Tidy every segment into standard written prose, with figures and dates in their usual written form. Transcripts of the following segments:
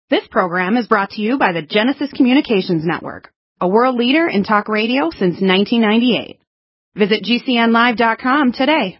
This program is brought to you by the Genesis Communications Network, a world leader in talk radio since 1998. Visit GCNlive.com today.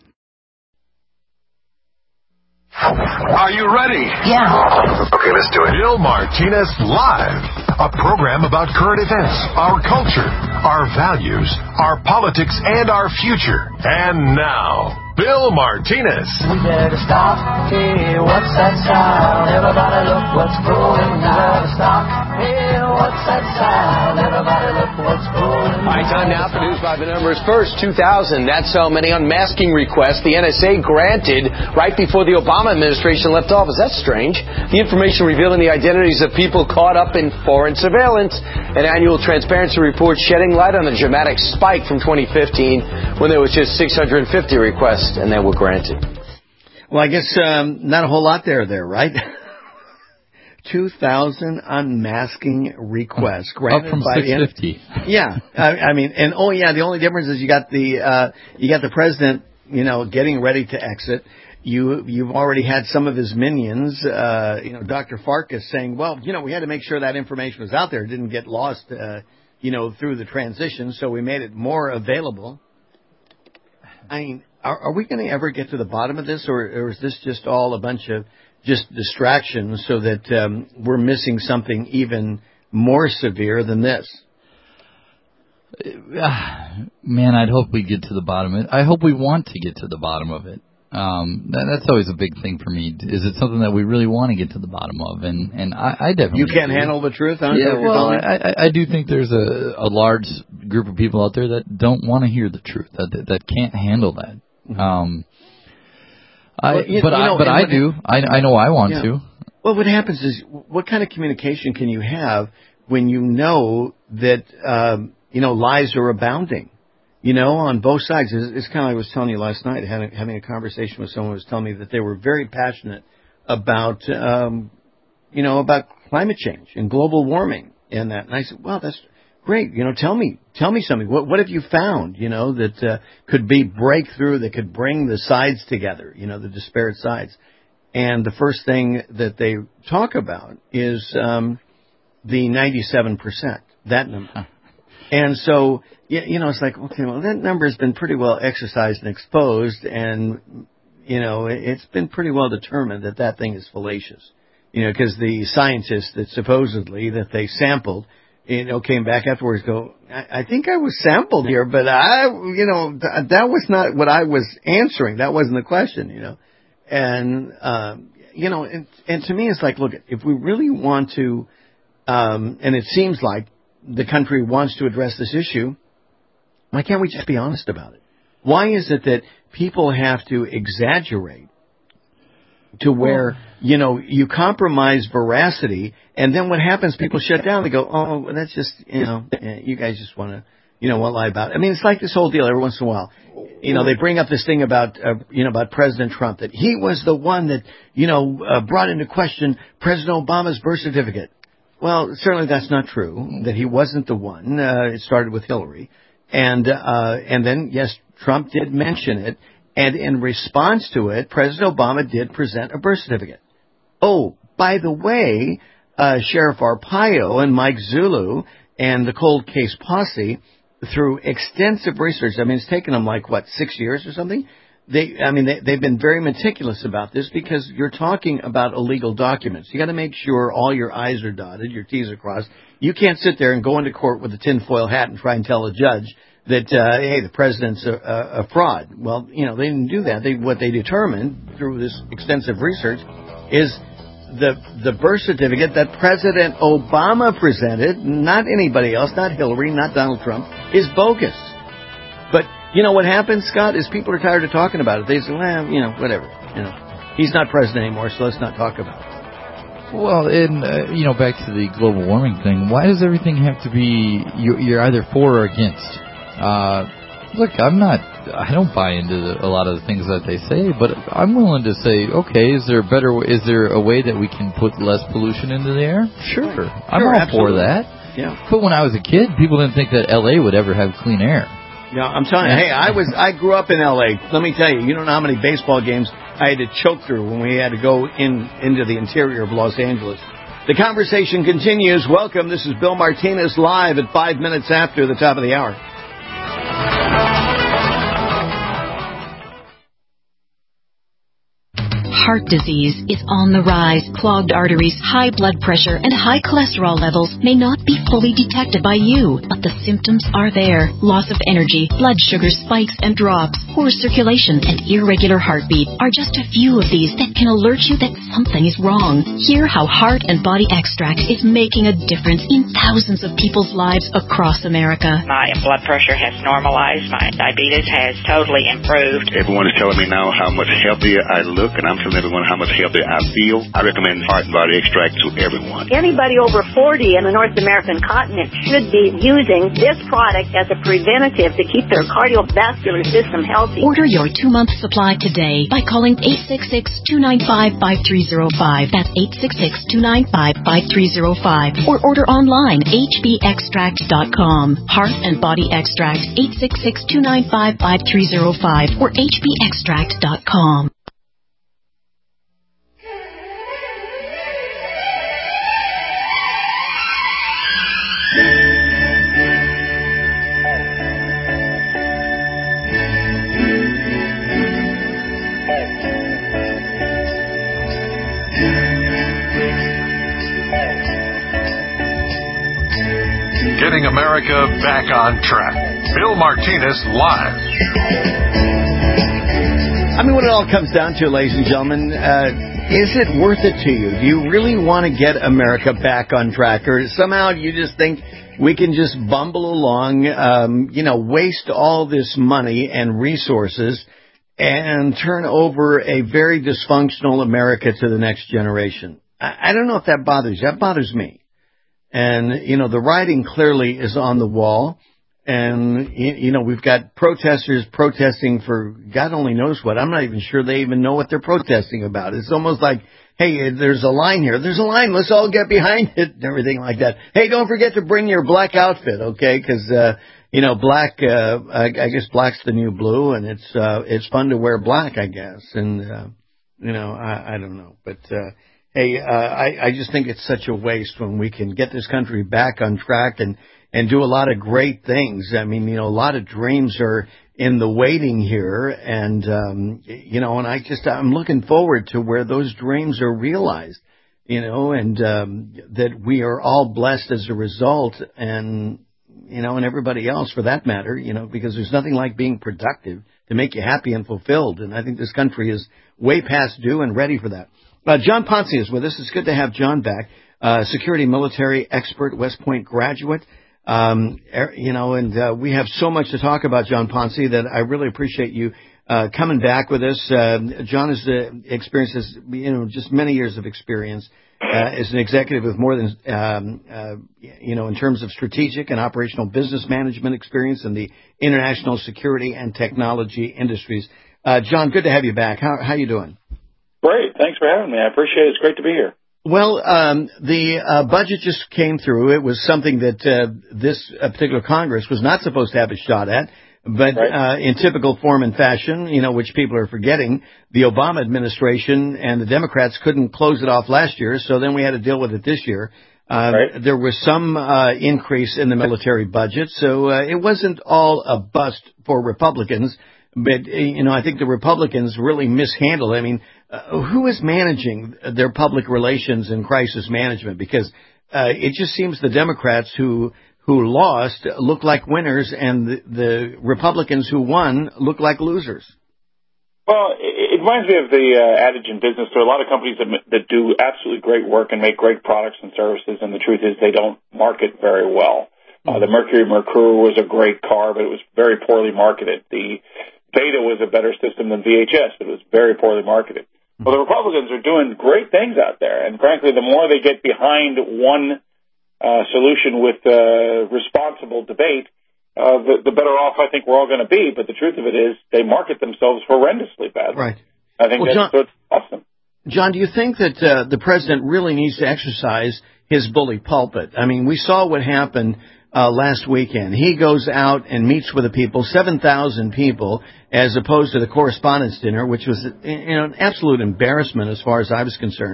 Are you ready? Yeah. Okay, let's do it. Bill Martinez Live, a program about current events, our culture, our values, our politics, and our future. And now, Bill Martinez. We better stop. Hey, what's that sound? Everybody look what's going. We better stop. Hey, what's that sound? Everybody look what's going. All right, time now for News by the Numbers. First, 2000. That's how many unmasking requests the NSA granted right before the Obama administration left office. That's strange. The information revealing the identities of people caught up in foreign surveillance. An annual transparency report shedding light on the dramatic spike from 2015 when there was just 650 requests, and they were granted. Well, I guess not a whole lot there, right? 2,000 unmasking requests granted up from by 650. Yeah, I mean, and the only difference is you got the president, getting ready to exit. You've already had some of his minions, Dr. Farkas saying, well, we had to make sure that information was out there, it didn't get lost, through the transition, so we made it more available. I mean, are we going to ever get to the bottom of this, or is this just all a bunch of just distractions so that we're missing something even more severe than this? Man, I'd hope we get to the bottom of it. I hope we want to get to the bottom of it. That's always a big thing for me. Is it something that we really want to get to the bottom of? And I definitely You can't handle the truth? Yeah, well, I do think there's a large group of people out there that don't want to hear the truth, that can't handle that. Mm-hmm. I do. I know I want to. Well, what happens is, what kind of communication can you have when you know that, lies are abounding? On both sides. It's kind of like I was telling you last night, having a conversation with someone who was telling me that they were very passionate about, about climate change and global warming and that. And I said, well, that's great. Tell me something. What have you found, that could be breakthrough, that could bring the sides together, the disparate sides? And the first thing that they talk about is the 97%, that number. And so, it's like, okay, well, that number has been pretty well exercised and exposed, and, it's been pretty well determined that thing is fallacious. Because the scientists that supposedly that they sampled, came back afterwards, I think I was sampled here, but that was not what I was answering. That wasn't the question, And, and to me, it's like, look, if we really want to, and it seems like the country wants to address this issue, why can't we just be honest about it? Why is it that people have to exaggerate to where, you compromise veracity, and then what happens, people shut down, they go, oh, that's just, you guys just want to, want to lie about it. I mean, it's like this whole deal every once in a while. They bring up this thing about President Trump, that he was the one that, brought into question President Obama's birth certificate. Well, certainly that's not true, that he wasn't the one. It started with Hillary. And then, yes, Trump did mention it. And in response to it, President Obama did present a birth certificate. Oh, by the way, Sheriff Arpaio and Mike Zulu and the Cold Case Posse, through extensive research, I mean, it's taken them 6 years or something? They've been very meticulous about this, because you're talking about illegal documents. You got to make sure all your I's are dotted, your T's are crossed. You can't sit there and go into court with a tinfoil hat and try and tell a judge that, hey, the president's a fraud. Well, they didn't do that. What they determined through this extensive research is the birth certificate that President Obama presented, not anybody else, not Hillary, not Donald Trump, is bogus. But what happens, Scott, is people are tired of talking about it. They say, well, whatever. He's not president anymore, so let's not talk about it. Well, and, back to the global warming thing, why does everything have to be, you're either for or against? Look, I don't buy into a lot of the things that they say, but I'm willing to say, okay, is there a way that we can put less pollution into the air? Sure. I'm all absolutely. for that. Yeah. But when I was a kid, people didn't think that LA would ever have clean air. Yeah, I'm telling you, hey, I grew up in L.A. Let me tell you, you don't know how many baseball games I had to choke through when we had to go into the interior of Los Angeles. The conversation continues. Welcome. This is Bill Martinez live at 5 minutes after the top of the hour. Heart disease is on the rise. Clogged arteries, high blood pressure, and high cholesterol levels may not be fully detected by you, but the symptoms are there. Loss of energy, blood sugar spikes and drops, poor circulation, and irregular heartbeat are just a few of these that can alert you that something is wrong. Hear how Heart and Body Extract is making a difference in thousands of people's lives across America. My blood pressure has normalized. My diabetes has totally improved. Everyone is telling me now how much healthier I look, and I'm telling everyone how much healthier I feel. I recommend Heart and Body Extract to everyone. Anybody over 40 in the North American continent should be using this product as a preventative to keep their cardiovascular system healthy. Order your 2-month supply today by calling 866-295-5305. That's 866-295-5305. Or order online, hbextract.com. Heart and Body Extract, 866-295-5305 or hbextract.com. Getting America back on track. Bill Martinez live. I mean, what it all comes down to, ladies and gentlemen, is it worth it to you? Do you really want to get America back on track? Or somehow you just think we can just bumble along, waste all this money and resources and turn over a very dysfunctional America to the next generation? I don't know if that bothers you. That bothers me. And, the writing clearly is on the wall. And, we've got protesters protesting for God only knows what. I'm not even sure they even know what they're protesting about. It's almost like, hey, there's a line here. There's a line. Let's all get behind it and everything like that. Hey, don't forget to bring your black outfit, okay? Because, black, I guess black's the new blue, and it's fun to wear black, I guess. And, I don't know. But, hey, I just think it's such a waste when we can get this country back on track and do a lot of great things. I mean, a lot of dreams are in the waiting here. And, and I'm looking forward to where those dreams are realized, and that we are all blessed as a result and everybody else for that matter, because there's nothing like being productive to make you happy and fulfilled. And I think this country is way past due and ready for that. John Ponce is with us. It's good to have John back. Security military expert, West Point graduate. And we have so much to talk about, John Ponce, that I really appreciate you coming back with us. John has experiences, just many years of experience as an executive with more than, in terms of strategic and operational business management experience in the international security and technology industries. John, good to have you back. How you doing? Great. Thanks for having me. I appreciate it. It's great to be here. Well, the budget just came through. It was something that this particular Congress was not supposed to have a shot at. But right. In typical form and fashion, which people are forgetting, the Obama administration and the Democrats couldn't close it off last year, so then we had to deal with it this year. Right. There was some increase in the military budget, so it wasn't all a bust for Republicans. But, I think the Republicans really mishandled it. I mean, who is managing their public relations and crisis management? Because it just seems the Democrats who lost look like winners, and the Republicans who won look like losers. Well, it reminds me of the adage in business. There are a lot of companies that do absolutely great work and make great products and services, and the truth is they don't market very well. The Mercury Mercure was a great car, but it was very poorly marketed. The Beta was a better system than VHS, but it was very poorly marketed. Well, the Republicans are doing great things out there, and frankly, the more they get behind one solution with responsible debate, the better off I think we're all going to be. But the truth of it is they market themselves horrendously badly. Right. I think that's awesome. John, do you think that the president really needs to exercise his bully pulpit? I mean, we saw what happened last weekend. He goes out and meets with the people, 7,000 people, as opposed to the Correspondents' Dinner, which was an absolute embarrassment as far as I was concerned.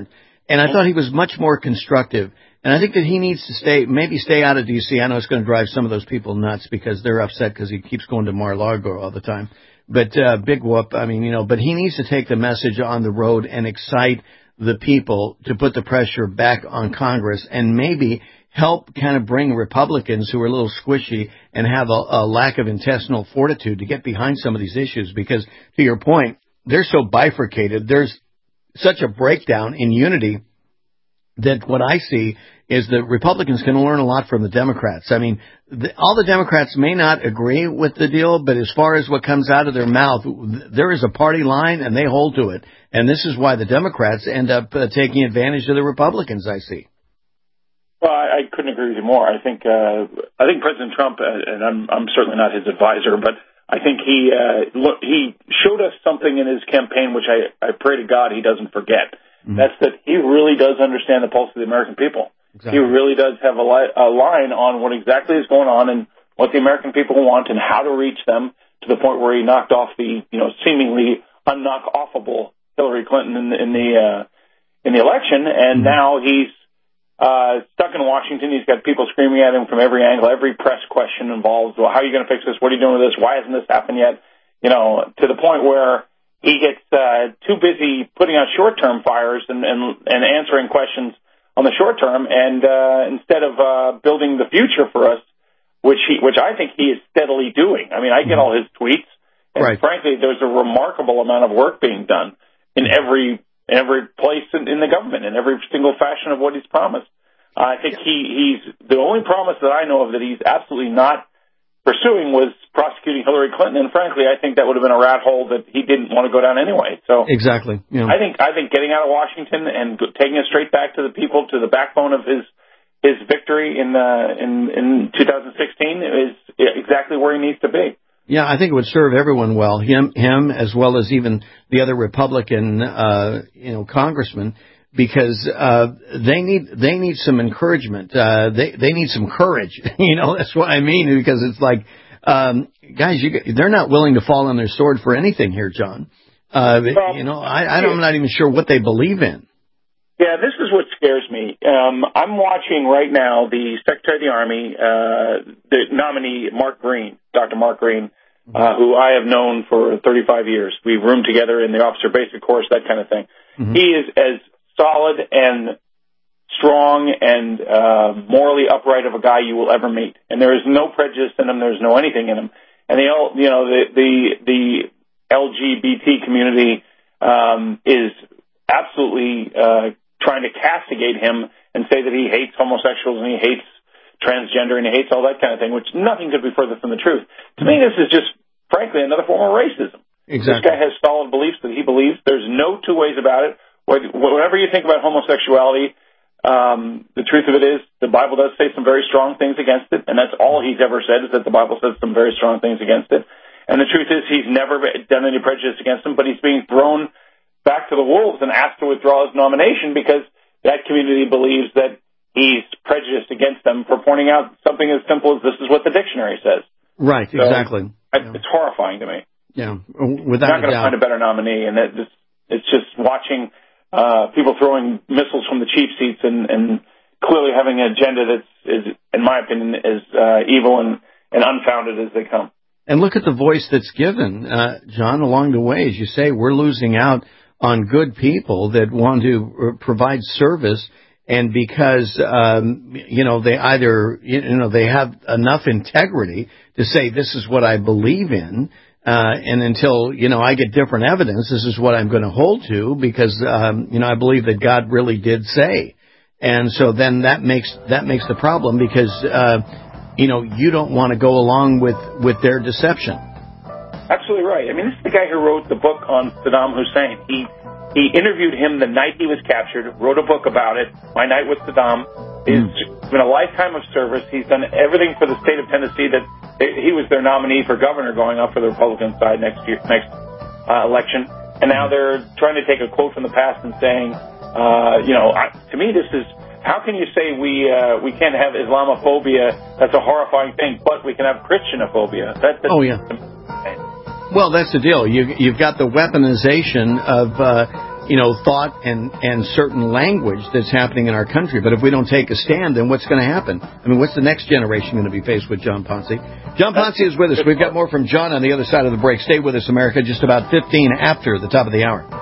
And I thought he was much more constructive. And I think that he needs to stay out of D.C. I know it's going to drive some of those people nuts because they're upset because he keeps going to Mar-a-Lago all the time. But big whoop, I mean, but he needs to take the message on the road and excite the people to put the pressure back on Congress and maybe help kind of bring Republicans who are a little squishy and have a lack of intestinal fortitude to get behind some of these issues. Because, to your point, they're so bifurcated. There's such a breakdown in unity that what I see is that Republicans can learn a lot from the Democrats. I mean, all the Democrats may not agree with the deal, but as far as what comes out of their mouth, there is a party line and they hold to it. And this is why the Democrats end up taking advantage of the Republicans, I see. Well, I couldn't agree with you more. I think President Trump, and I'm certainly not his advisor, but I think he showed us something in his campaign, which I pray to God he doesn't forget. Mm-hmm. That's that he really does understand the pulse of the American people. Exactly. He really does have a line on what exactly is going on and what the American people want and how to reach them, to the point where he knocked off the seemingly unknock-offable Hillary Clinton in the election, and now he's stuck in Washington. He's got people screaming at him from every angle. Every press question involves, well, how are you going to fix this? What are you doing with this? Why hasn't this happened yet? To the point where he gets too busy putting out short-term fires and answering questions on the short term, and instead of building the future for us, which I think he is steadily doing. I mean, I get all his tweets, and frankly, there's a remarkable amount of work being done in every place in the government, in every single fashion of what he's promised. I think he's the only promise that I know of that he's absolutely not pursuing was prosecuting Hillary Clinton, and frankly, I think that would have been a rat hole that he didn't want to go down anyway. So exactly, yeah. I think getting out of Washington and taking it straight back to the people, to the backbone of his victory in 2016 is exactly where he needs to be. Yeah, I think it would serve everyone well, him as well as even the other Republican congressmen, because they need some encouragement. They need some courage. That's what I mean, because it's like, guys, they're not willing to fall on their sword for anything here, John. I'm not even sure what they believe in. Yeah, this is what scares me. I'm watching right now the Secretary of the Army, the nominee, Dr. Mark Green, who I have known for 35 years. We roomed together in the officer basic course, that kind of thing. Mm-hmm. He is as solid and strong and morally upright of a guy you will ever meet. And there is no prejudice in him. There's no anything in him. And the LGBT community is absolutely trying to castigate him and say that he hates homosexuals and he hates transgender and he hates all that kind of thing, which nothing could be further from the truth. To me, this is just, frankly, another form of racism. Exactly. This guy has solid beliefs that he believes. There's no two ways about it. Whatever you think about homosexuality, the truth of it is the Bible does say some very strong things against it, and that's all he's ever said, is that the Bible says some very strong things against it. And the truth is he's never done any prejudice against them, but he's being thrown back to the wolves and asked to withdraw his nomination because that community believes that he's prejudiced against them for pointing out something as simple as this is what the dictionary says. Right, so exactly. It's horrifying to me. Yeah, You're without not going to find a better nominee, and it's just watching people throwing missiles from the cheap seats and clearly having an agenda that's, in my opinion, as evil and unfounded as they come. And look at the voice that's given, John, along the way. As you say, we're losing out on good people that want to provide service, and because they either they have enough integrity to say this is what I believe in, and until I get different evidence, this is what I'm going to hold to, because I believe that God really did say, and so then that makes the problem, because you don't want to go along with their deception. Absolutely right. I mean, this is the guy who wrote the book on Saddam Hussein. He interviewed him the night he was captured, wrote a book about it, My Night with Saddam. He's been a lifetime of service. He's done everything for the state of Tennessee. That he was their nominee for governor going up for the Republican side next election. And now they're trying to take a quote from the past and saying, to me, this is, how can you say we can't have Islamophobia? That's a horrifying thing, but we can have Christianophobia. Oh, yeah. Well, that's the deal. You've got the weaponization of thought and certain language that's happening in our country. But if we don't take a stand, then what's going to happen? I mean, what's the next generation going to be faced with? John Ponce. John Ponce is with us. We've got more from John on the other side of the break. Stay with us, America. Just about 15 after the top of the hour.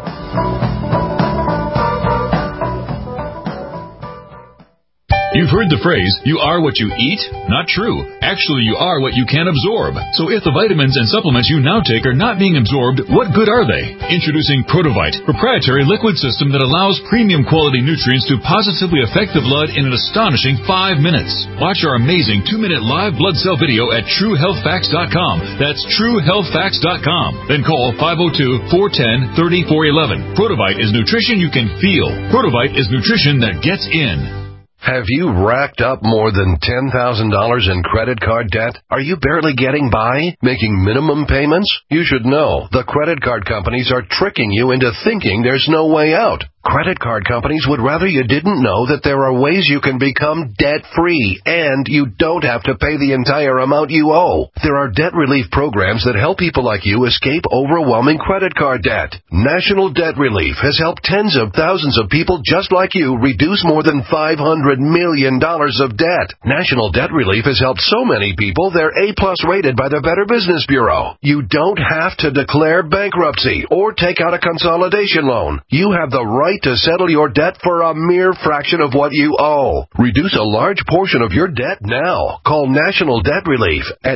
You've heard the phrase, you are what you eat? Not true. Actually, you are what you can absorb. So if the vitamins and supplements you now take are not being absorbed, what good are they? Introducing Protovite, proprietary liquid system that allows premium quality nutrients to positively affect the blood in an astonishing 5 minutes. Watch our amazing 2-minute live blood cell video at TrueHealthFacts.com. That's TrueHealthFacts.com. Then call 502-410-3411. Protovite is nutrition you can feel. Protovite is nutrition that gets in. Have you racked up more than $10,000 in credit card debt? Are you barely getting by, making minimum payments? You should know the credit card companies are tricking you into thinking there's no way out. Credit card companies would rather you didn't know that there are ways you can become debt-free, and you don't have to pay the entire amount you owe. There are debt relief programs that help people like you escape overwhelming credit card debt. National Debt Relief has helped tens of thousands of people just like you reduce more than $500 million of debt. National Debt Relief has helped so many people they're A+ rated by the Better Business Bureau. You don't have to declare bankruptcy or take out a consolidation loan. You have the right to settle your debt for a mere fraction of what you owe. Reduce a large portion of your debt now. Call National Debt Relief at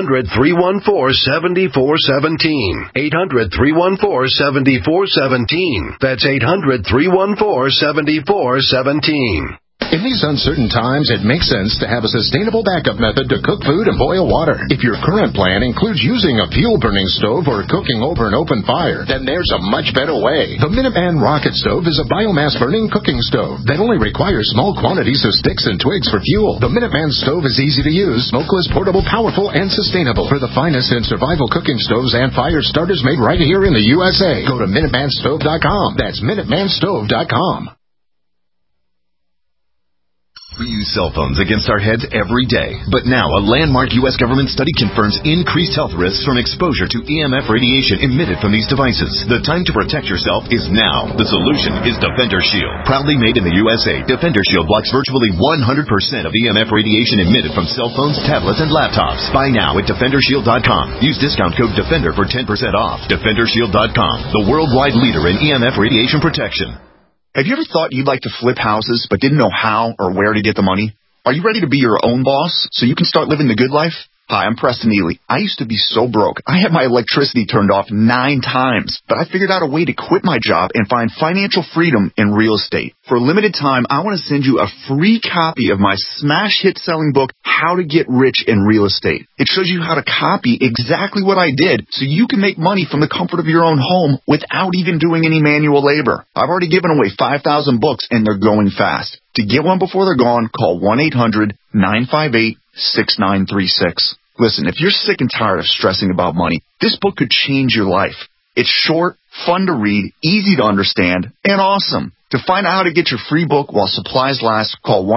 800-314-7417. 800-314-7417. That's 800-314-7417. In these uncertain times, it makes sense to have a sustainable backup method to cook food and boil water. If your current plan includes using a fuel-burning stove or cooking over an open fire, then there's a much better way. The Minuteman Rocket Stove is a biomass-burning cooking stove that only requires small quantities of sticks and twigs for fuel. The Minuteman Stove is easy to use, smokeless, portable, powerful, and sustainable. For the finest in survival cooking stoves and fire starters made right here in the USA, go to MinutemanStove.com. That's MinutemanStove.com. We use cell phones against our heads every day. But now, a landmark U.S. government study confirms increased health risks from exposure to EMF radiation emitted from these devices. The time to protect yourself is now. The solution is Defender Shield. Proudly made in the USA, Defender Shield blocks virtually 100% of EMF radiation emitted from cell phones, tablets, and laptops. Buy now at DefenderShield.com. Use discount code DEFENDER for 10% off. DefenderShield.com, the worldwide leader in EMF radiation protection. Have you ever thought you'd like to flip houses but didn't know how or where to get the money? Are you ready to be your own boss so you can start living the good life? Hi, I'm Preston Ely. I used to be so broke. I had my electricity turned off 9 times, but I figured out a way to quit my job and find financial freedom in real estate. For a limited time, I want to send you a free copy of my smash hit selling book, How to Get Rich in Real Estate. It shows you how to copy exactly what I did so you can make money from the comfort of your own home without even doing any manual labor. I've already given away 5,000 books and they're going fast. To get one before they're gone, call 1-800-958-6936. Listen, if you're sick and tired of stressing about money, this book could change your life. It's short, fun to read, easy to understand, and awesome. To find out how to get your free book while supplies last, call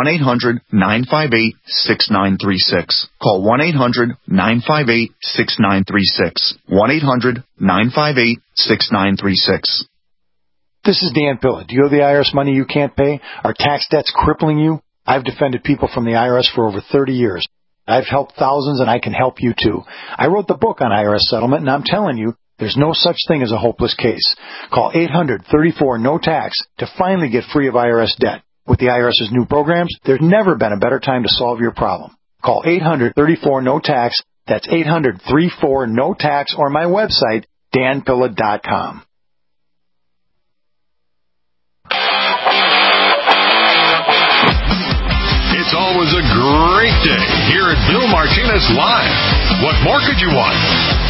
1-800-958-6936. Call 1-800-958-6936. 1-800-958-6936. This is Dan Pilla. Do you owe the IRS money you can't pay? Are tax debts crippling you? I've defended people from the IRS for over 30 years. I've helped thousands, and I can help you too. I wrote the book on IRS settlement, and I'm telling you, there's no such thing as a hopeless case. Call 800-34-NO-TAX to finally get free of IRS debt. With the IRS's new programs, there's never been a better time to solve your problem. Call 800-34-NO-TAX. That's 800-34-NO-TAX, or my website, danpilla.com. It's always a great day here at Bill Martinez Live. What more could you want?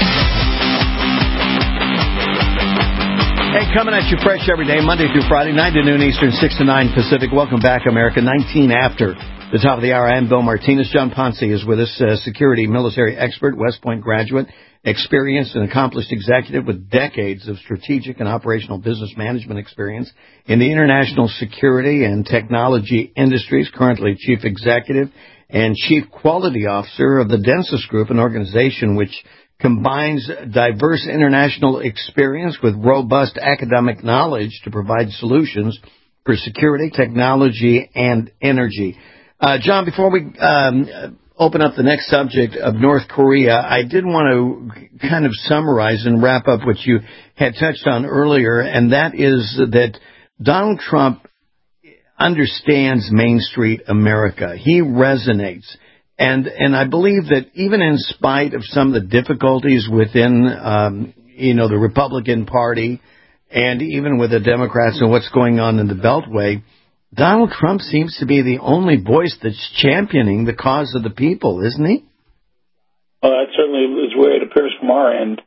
Hey, coming at you fresh every day, Monday through Friday, 9 to noon Eastern, 6 to 9 Pacific. Welcome back, America. 19 after the top of the hour. I am Bill Martinez. John Ponce is with us, security military expert, West Point graduate, experienced and accomplished executive with decades of strategic and operational business management experience in the international security and technology industries, currently chief executive and chief quality officer of the Densis Group, an organization which combines diverse international experience with robust academic knowledge to provide solutions for security, technology, and energy. John, before we open up the next subject of North Korea, I did want to kind of summarize and wrap up what you had touched on earlier, and that is that Donald Trump understands Main Street America. He resonates. And I believe that even in spite of some of the difficulties within, the Republican Party and even with the Democrats and what's going on in the Beltway, Donald Trump seems to be the only voice that's championing the cause of the people, isn't he? Well, that certainly is where it appears from our end.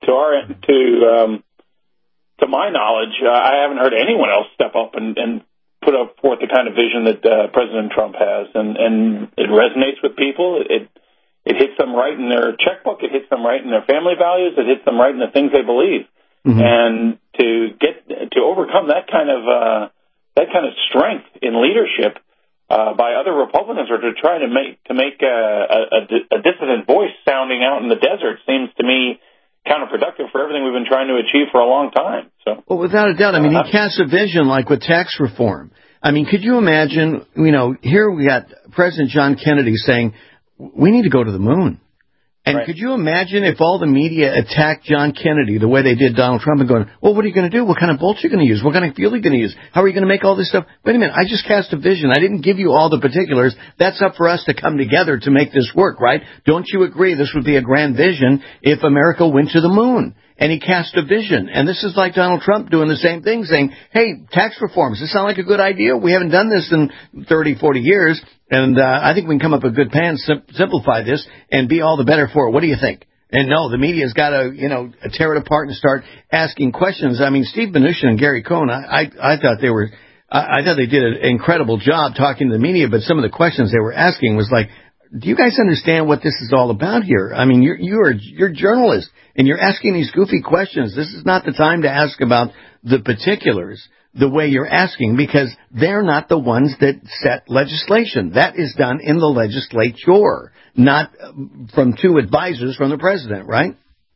To my knowledge, I haven't heard anyone else step up and put up forth the kind of vision that President Trump has, and it resonates with people. It hits them right in their checkbook. It hits them right in their family values. It hits them right in the things they believe. Mm-hmm. And to overcome that kind of strength in leadership by other Republicans, or to try to make a dissident voice sounding out in the desert, seems to me counterproductive for everything we've been trying to achieve for a long time. So, well, without a doubt, I mean, he casts a vision like with tax reform. I mean, could you imagine, here we got President John Kennedy saying, we need to go to the moon. And right. Could you imagine if all the media attacked John Kennedy the way they did Donald Trump and going, well, what are you going to do? What kind of bolts are you going to use? What kind of fuel are you going to use? How are you going to make all this stuff? Wait a minute, I just cast a vision. I didn't give you all the particulars. That's up for us to come together to make this work, right? Don't you agree this would be a grand vision if America went to the moon? And he cast a vision. And this is like Donald Trump doing the same thing, saying, hey, tax reform, does this sound like a good idea? We haven't done this in 30, 40 years. And I think we can come up with a good plan, simplify this, and be all the better for it. What do you think? And no, the media's got to, tear it apart and start asking questions. I mean, Steve Mnuchin and Gary Cohn, I thought they did an incredible job talking to the media, but some of the questions they were asking was like, do you guys understand what this is all about here? I mean, you're journalists, and you're asking these goofy questions. This is not the time to ask about the particulars the way you're asking, because they're not the ones that set legislation. That is done in the legislature, not from two advisors from the president, right?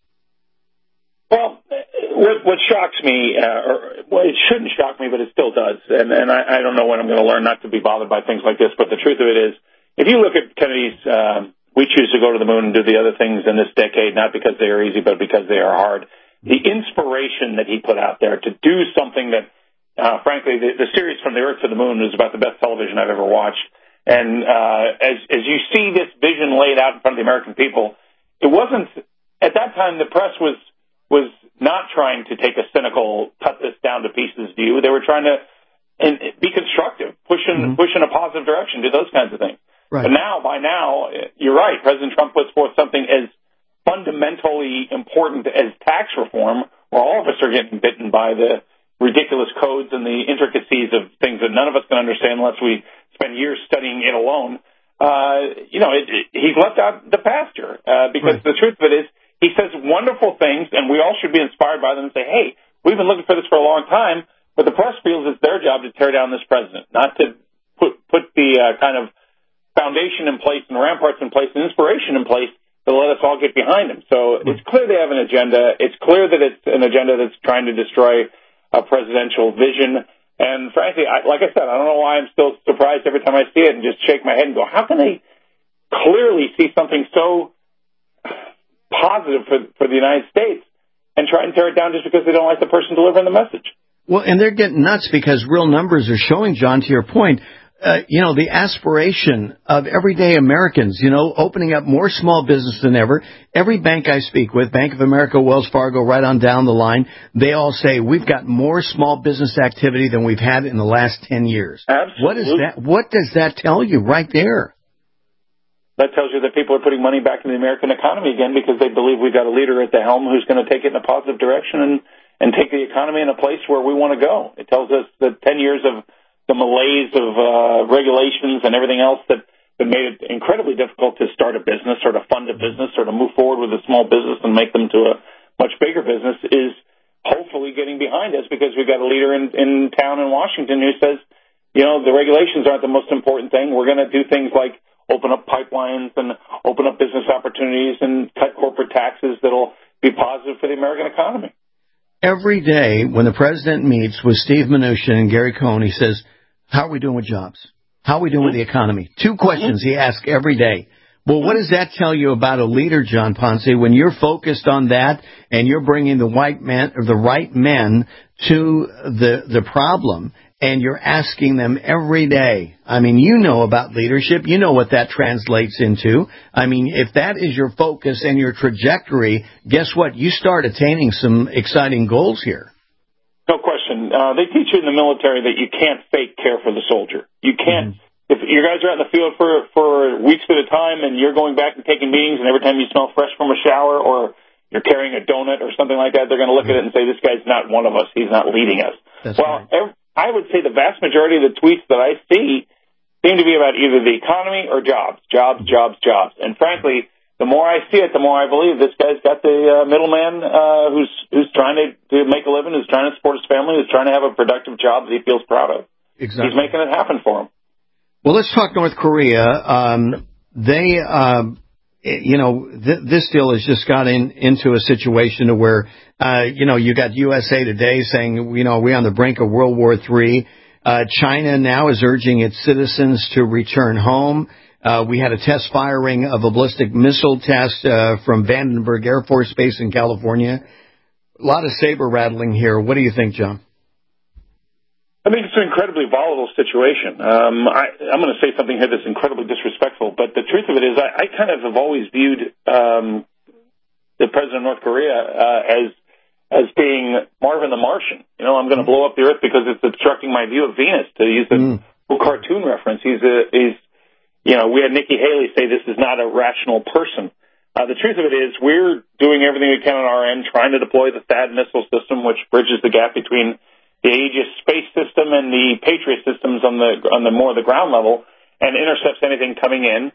Well, what shocks me, it shouldn't shock me, but it still does, and I don't know when I'm going to learn not to be bothered by things like this, but the truth of it is, if you look at Kennedy's, we choose to go to the moon and do the other things in this decade, not because they are easy, but because they are hard. The inspiration that he put out there to do something that, frankly, the series From the Earth to the Moon is about the best television I've ever watched. And as you see this vision laid out in front of the American people, it wasn't, at that time, the press was not trying to take a cynical, cut this down to pieces view. They were trying to be constructive, push in a positive direction, do those kinds of things. Right. But by now, you're right. President Trump puts forth something as fundamentally important as tax reform, where all of us are getting bitten by the ridiculous codes and the intricacies of things that none of us can understand unless we spend years studying it alone. He's left out the pasture because the truth of it is he says wonderful things, and we all should be inspired by them and say, hey, we've been looking for this for a long time, but the press feels it's their job to tear down this president, not to put the kind of foundation in place and ramparts in place and inspiration in place to let us all get behind him. So it's clear they have an agenda. It's clear that it's an agenda that's trying to destroy a presidential vision. And frankly, like I said, I don't know why I'm still surprised every time I see it and just shake my head and go, how can they clearly see something so positive for the United States and try and tear it down just because they don't like the person delivering the message? Well, and they're getting nuts because real numbers are showing, John, to your point, the aspiration of everyday Americans, opening up more small business than ever. Every bank I speak with, Bank of America, Wells Fargo, right on down the line, they all say we've got more small business activity than we've had in the last 10 years. Absolutely. What does that tell you right there? That tells you that people are putting money back in the American economy again because they believe we've got a leader at the helm who's going to take it in a positive direction and take the economy in a place where we want to go. It tells us that 10 years of the malaise of regulations and everything else that made it incredibly difficult to start a business or to fund a business or to move forward with a small business and make them to a much bigger business is hopefully getting behind us because we've got a leader in town in Washington who says, the regulations aren't the most important thing. We're going to do things like open up pipelines and open up business opportunities and cut corporate taxes that'll be positive for the American economy. Every day when the president meets with Steve Mnuchin and Gary Cohn, he says, how are we doing with jobs? How are we doing with the economy? 2 questions he asks every day. Well, what does that tell you about a leader, John Ponce, when you're focused on that and you're bringing the right men to the problem and you're asking them every day? I mean, you know about leadership. You know what that translates into. I mean, if that is your focus and your trajectory, guess what? You start attaining some exciting goals here. No question. They teach you in the military that you can't fake care for the soldier. You can't. If your guys are out in the field for weeks at a time and you're going back and taking meetings and every time you smell fresh from a shower or you're carrying a donut or something like that, they're going to look at it and say, this guy's not one of us. He's not leading us. That's right. I would say the vast majority of the tweets that I see seem to be about either the economy or jobs. And frankly, the more I see it, the more I believe this guy's got the middleman who's trying to make a living, who's trying to support his family, who's trying to have a productive job that he feels proud of. Exactly. He's making it happen for him. Well, let's talk North Korea. This deal has just got into a situation where, you got USA Today saying, we're on the brink of World War III. China now is urging its citizens to return home. We had a test firing of a ballistic missile test from Vandenberg Air Force Base in California. A lot of saber rattling here. What do you think, John? I think it's an incredibly volatile situation. I'm going to say something here that's incredibly disrespectful, but the truth of it is I kind of have always viewed the president of North Korea as being Marvin the Martian. I'm going to blow up the Earth because it's obstructing my view of Venus, to use the cartoon reference. We had Nikki Haley say this is not a rational person. The truth of it is we're doing everything we can on our end, trying to deploy the THAAD missile system, which bridges the gap between the Aegis space system and the Patriot systems on the more of the ground level, and intercepts anything coming in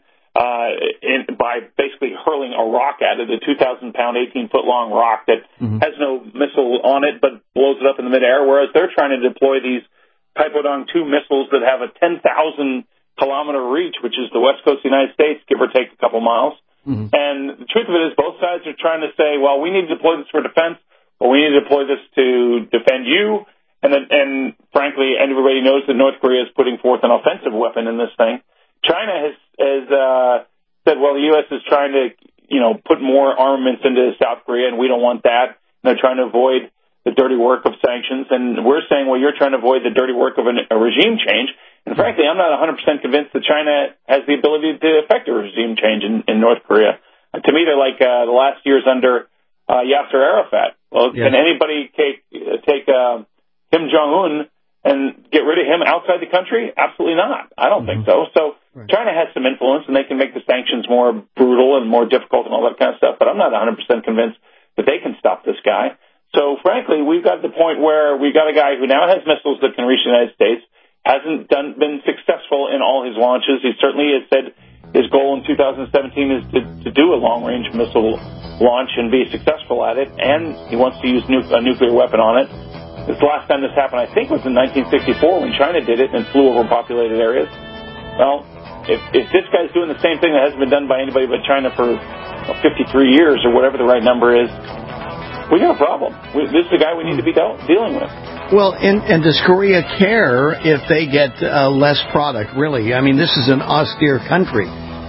by basically hurling a rock at it, a 2,000-pound, 18-foot-long rock that has no missile on it but blows it up in the midair, whereas they're trying to deploy these Taepodong 2 missiles that have a 10,000-kilometer reach, which is the west coast of the United States, give or take a couple miles. And the truth of it is both sides are trying to say, well, we need to deploy this for defense, but we need to deploy this to defend you. And frankly, everybody knows that North Korea is putting forth an offensive weapon in this thing. China has said, well, the U.S. is trying to, put more armaments into South Korea, and we don't want that. And they're trying to avoid the dirty work of sanctions. And we're saying, well, you're trying to avoid the dirty work of a regime change. And frankly, I'm not 100% convinced that China has the ability to effect a regime change in North Korea. To me, they're like the last years under Yasser Arafat. Well, can anybody take Kim Jong-un and get rid of him outside the country? Absolutely not. I don't think so. So China has some influence, and they can make the sanctions more brutal and more difficult and all that kind of stuff, but I'm not 100% convinced that they can stop this guy. So frankly, we've got to the point where we've got a guy who now has missiles that can reach the United States, hasn't been successful in all his launches. He certainly has said his goal in 2017 is to do a long-range missile launch and be successful at it, and he wants to use a nuclear weapon on it. The last time this happened, I think, was in 1964 when China did it and flew over populated areas. Well, if this guy's doing the same thing that hasn't been done by anybody but China for 53 years or whatever the right number is, we got a problem. This is the guy we need to be dealing with. Well, and does Korea care if they get less product, really? I mean, this is an austere country.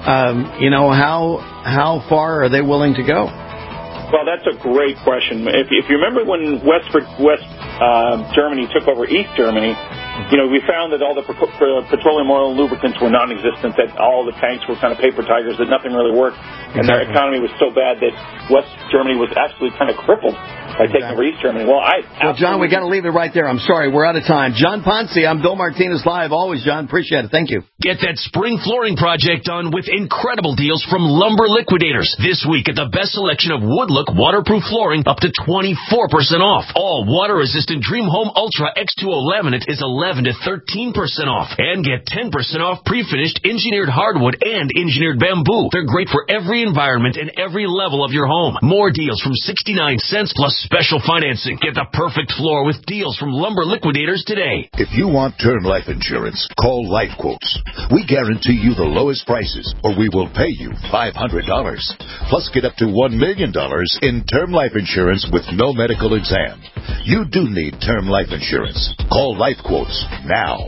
How far are they willing to go? Well, that's a great question. If you remember when West Germany took over East Germany, we found that all the petroleum oil and lubricants were non-existent, that all the tanks were kind of paper tigers, that nothing really worked, and their economy was so bad that West Germany was actually kind of crippled by taking over East Germany. Well, John, we got to leave it right there. I'm sorry, we're out of time. John Ponce, I'm Bill Martinez Live. Always, John. Appreciate it. Thank you. Get that spring flooring project done with incredible deals from Lumber Liquidators. This week at the best selection of Woodlook waterproof flooring up to 24% off. All water-resistant Dream Home Ultra X2O laminate is $11 11 to 13% off. And get 10% off pre-finished engineered hardwood and engineered bamboo. They're great for every environment and every level of your home. More deals from 69 cents plus special financing. Get the perfect floor with deals from Lumber Liquidators today. If you want term life insurance, call Life Quotes. We guarantee you the lowest prices, or we will pay you $500. Plus, get up to $1 million in term life insurance with no medical exam. You do need term life insurance. Call Life Quotes now.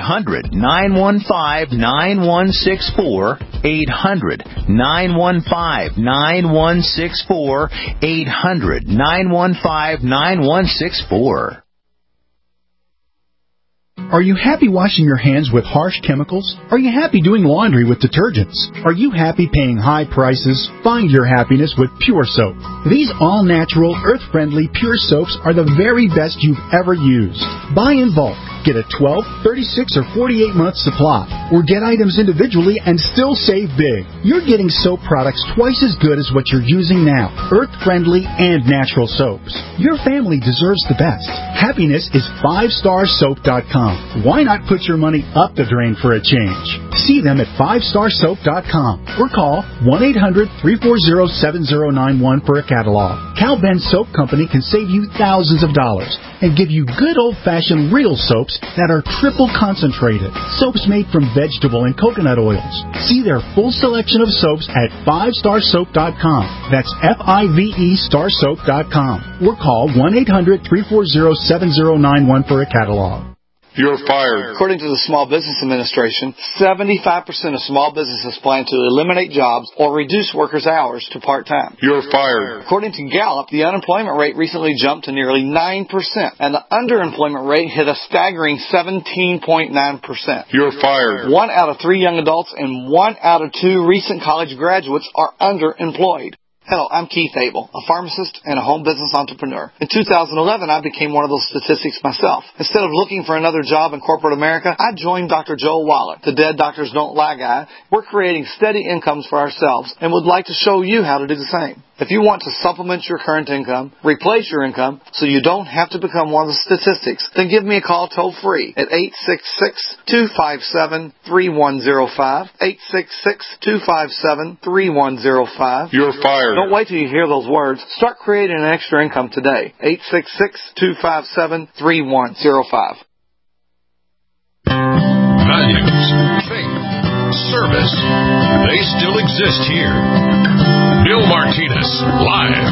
800-915-9164. 800-915-9164. 800-915-9164. Are you happy washing your hands with harsh chemicals? Are you happy doing laundry with detergents? Are you happy paying high prices? Find your happiness with Pure Soap. These all-natural, earth-friendly Pure Soaps are the very best you've ever used. Buy in bulk. Get a 12, 36, or 48-month supply. Or get items individually and still save big. You're getting soap products twice as good as what you're using now. Earth-friendly and natural soaps. Your family deserves the best. Happiness is 5starsoap.com. Why not put your money up the drain for a change? See them at 5starsoap.com or call 1-800-340-7091 for a catalog. Cal Ben Soap Company can save you thousands of dollars and give you good old-fashioned real soaps that are triple concentrated. Soaps made from vegetable and coconut oils. See their full selection of soaps at 5starsoap.com. That's F-I-V-E starsoap.com. Or call 1-800-340-7091 for a catalog. You're fired. According to the Small Business Administration, 75% of small businesses plan to eliminate jobs or reduce workers' hours to part-time. You're fired. According to Gallup, the unemployment rate recently jumped to nearly 9%, and the underemployment rate hit a staggering 17.9%. You're fired. 1 out of 3 young adults and 1 out of 2 recent college graduates are underemployed. Hello, I'm Keith Abel, a pharmacist and a home business entrepreneur. In 2011, I became one of those statistics myself. Instead of looking for another job in corporate America, I joined Dr. Joel Wallach, the Dead Doctors Don't Lie guy. We're creating steady incomes for ourselves and would like to show you how to do the same. If you want to supplement your current income, replace your income, so you don't have to become one of the statistics, then give me a call toll-free at 866-257-3105, 866-257-3105. You're fired. Don't wait till you hear those words. Start creating an extra income today. 866-257-3105. Values, faith, service, they still exist here. Bill Martinez, live.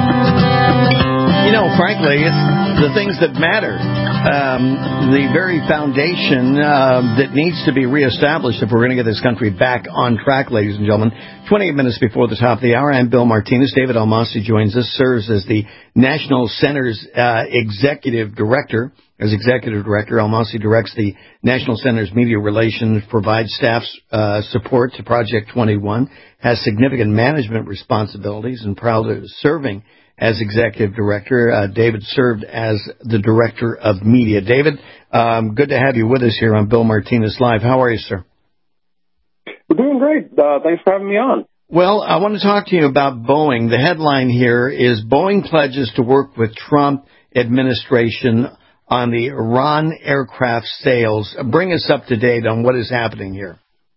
You know, frankly, it's the things that matter. The very foundation that needs to be reestablished if we're going to get this country back on track, ladies and gentlemen. 28 minutes before the top of the hour, I'm Bill Martinez. David Almasi joins us, serves as the National Center's executive director. As executive director, Almasi directs the National Center's media relations, provides staff support to Project 21, has significant management responsibilities, and proud of serving as executive director. David served as the director of media. David, good to have you with us here on Bill Martinez Live. How are you, sir? We're doing great. Thanks for having me on. Well, I want to talk to you about Boeing. The headline here is Boeing pledges to work with Trump administration on the Iran aircraft sales. Bring us up to date on what is happening here.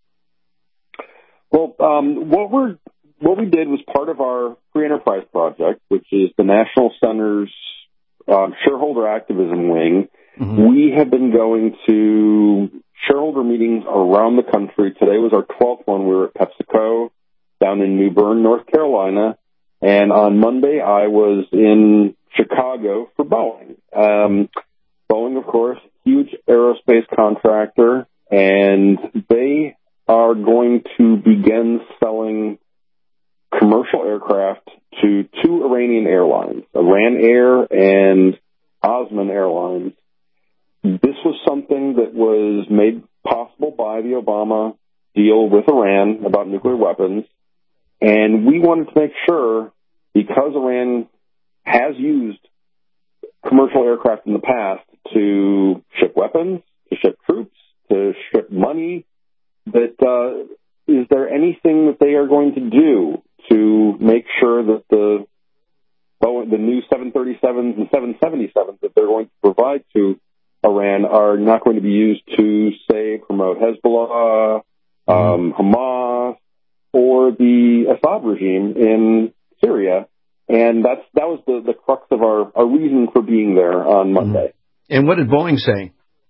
Well, what we did was part of our Free Enterprise Project, which is the National Center's shareholder activism wing. Mm-hmm. We have been going to shareholder meetings around the country. Today was our 12th one. We were at PepsiCo down in New Bern, North Carolina. And on Monday, I was in Chicago for Boeing. Boeing, of course, huge aerospace contractor, and they are going to begin selling commercial aircraft to 2 Iranian airlines, Iran Air and Osman Airlines. This was something that was made possible by the Obama deal with Iran about nuclear weapons, and we wanted to make sure, because Iran has used commercial aircraft in the past to ship weapons, to ship troops, to ship money, that is there anything that they are going to do to make sure that the new 737s and 777s that they're going to provide to Iran are not going to be used to, say, promote Hezbollah, Hamas, or the Assad regime in Syria. And that was the crux of our reason for being there on Monday. And what did Boeing say?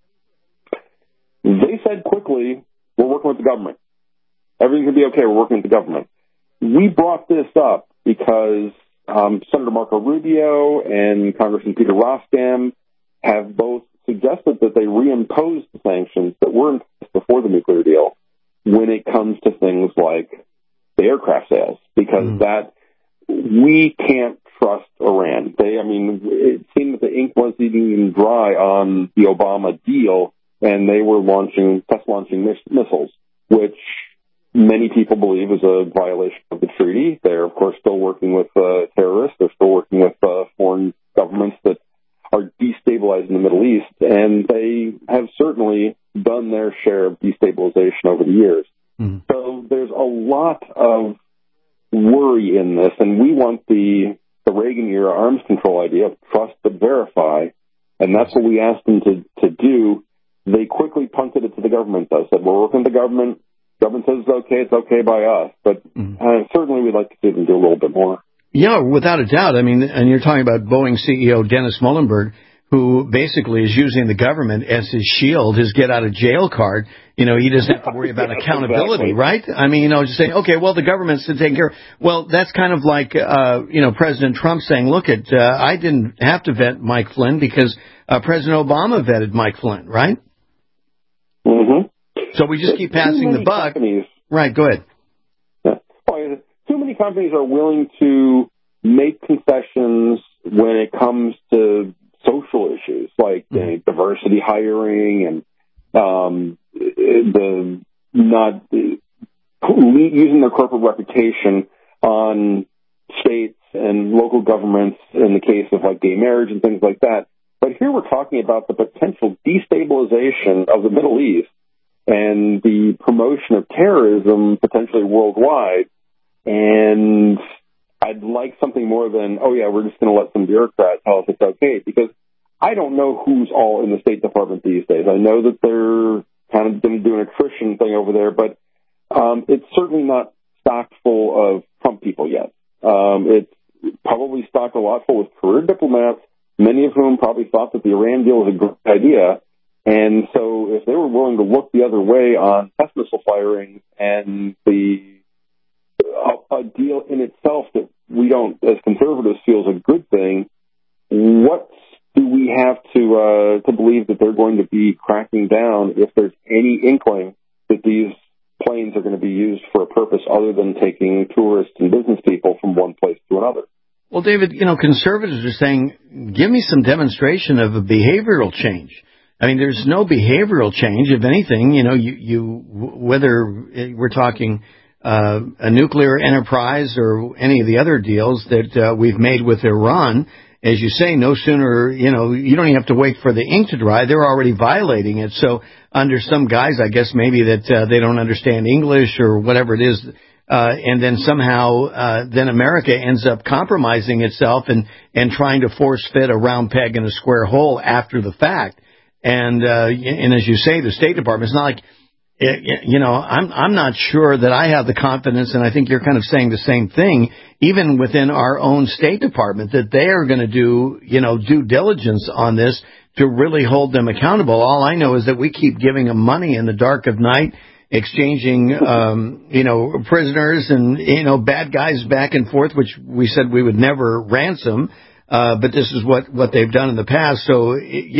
They said quickly, we're working with the government. Everything's going to be okay. We're working with the government. We brought this up because Senator Marco Rubio and Congressman Peter Roskam have both suggested that they reimpose the sanctions that were in place before the nuclear deal when it comes to things like the aircraft sales, because that we can't trust Iran. It seemed that the ink wasn't even dry on the Obama deal, and they were test launching missiles, which many people believe is a violation of the treaty. They're, of course, still working with terrorists. They're still working with foreign governments that are destabilizing the Middle East, and they have certainly done their share of destabilization over the years. So there's a lot of worry in this, and we want the Reagan-era arms control idea of trust but verify, and that's what we asked them to do. They quickly punted it to the government, though, said, we're working with the government. Government says it's okay by us, but certainly we'd like to see them do a little bit more. Yeah, without a doubt. And you're talking about Boeing CEO Dennis Muilenburg, who basically is using the government as his shield, his get-out-of-jail card. He doesn't have to worry about accountability, right? Just saying, okay, well, the government's to take care of. Well, that's kind of like, President Trump saying, look, I didn't have to vet Mike Flynn because President Obama vetted Mike Flynn, right? So we just keep passing the buck. Right, go ahead. Yeah. Well, too many companies are willing to make concessions when it comes to social issues like diversity hiring and not using their corporate reputation on states and local governments in the case of like gay marriage and things like that. But here we're talking about the potential destabilization of the Middle East and the promotion of terrorism potentially worldwide. And I'd like something more than, we're just going to let some bureaucrat tell us it's okay, because I don't know who's all in the State Department these days. I know that they're kind of been doing a attrition thing over there, but it's certainly not stocked full of Trump people yet. It's probably stocked a lot full of career diplomats, many of whom probably thought that the Iran deal was a good idea. And so if they were willing to look the other way on test missile firing and a deal in itself that we don't, as conservatives, feel is a good thing, what do we have to believe that they're going to be cracking down if there's any inkling that these planes are going to be used for a purpose other than taking tourists and business people from one place to another? Well, David, conservatives are saying, give me some demonstration of a behavioral change. There's no behavioral change. If anything, whether we're talking a nuclear enterprise or any of the other deals that we've made with Iran, as you say, no sooner, you don't even have to wait for the ink to dry. They're already violating it. So under some guise, I guess maybe that they don't understand English or whatever it is, and then somehow then America ends up compromising itself and trying to force fit a round peg in a square hole after the fact. And as you say, the State Department, it's not like, I'm not sure that I have the confidence, and I think you're kind of saying the same thing, even within our own State Department, that they are going to do, due diligence on this to really hold them accountable. All I know is that we keep giving them money in the dark of night, exchanging, prisoners and, bad guys back and forth, which we said we would never ransom. But this is what they've done in the past. So,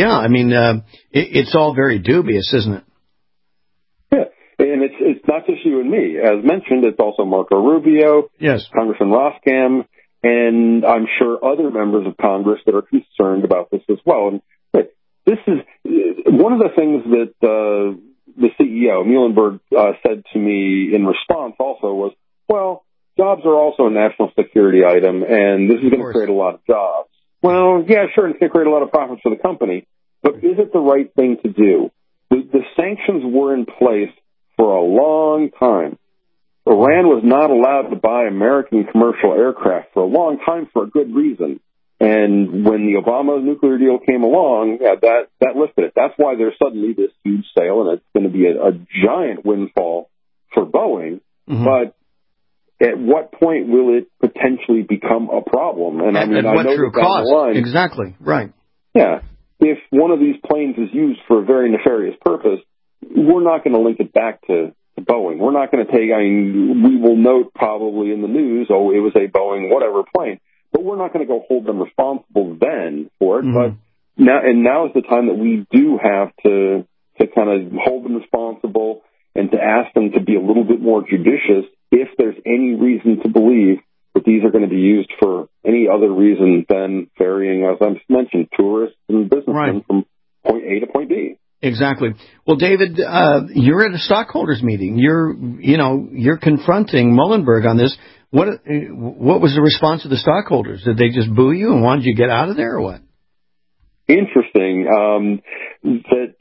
it's all very dubious, isn't it? Yeah, and it's not just you and me. As mentioned, it's also Marco Rubio, yes, Congressman Roskam, and I'm sure other members of Congress that are concerned about this as well. And this is one of the things that the CEO, Muilenburg, said to me in response also was, well, jobs are also a national security item, and this is going to create a lot of jobs. Well, yeah, sure, it's going to create a lot of profits for the company, but is it the right thing to do? The sanctions were in place for a long time. Iran was not allowed to buy American commercial aircraft for a long time for a good reason. And when the Obama nuclear deal came along, that lifted it. That's why there's suddenly this huge sale, and it's going to be a giant windfall for Boeing. Mm-hmm. But at what point will it potentially become a problem? And I mean, at what I know true that down cost? the line, Exactly, right. Yeah. If one of these planes is used for a very nefarious purpose, we're not going to link it back to Boeing. We're not going to we will note probably in the news, it was a Boeing whatever plane, but we're not going to go hold them responsible then for it. Mm-hmm. But now is the time that we do have to kind of hold them responsible and to ask them to be a little bit more judicious if there's any reason to believe that these are going to be used for any other reason than ferrying, as I mentioned, tourists and businessmen from point A to point B. Exactly. Well, David, you're at a stockholders meeting. You're confronting Muhlenberg on this. What was the response of the stockholders? Did they just boo you and wanted you to get out of there, or what? Interesting. That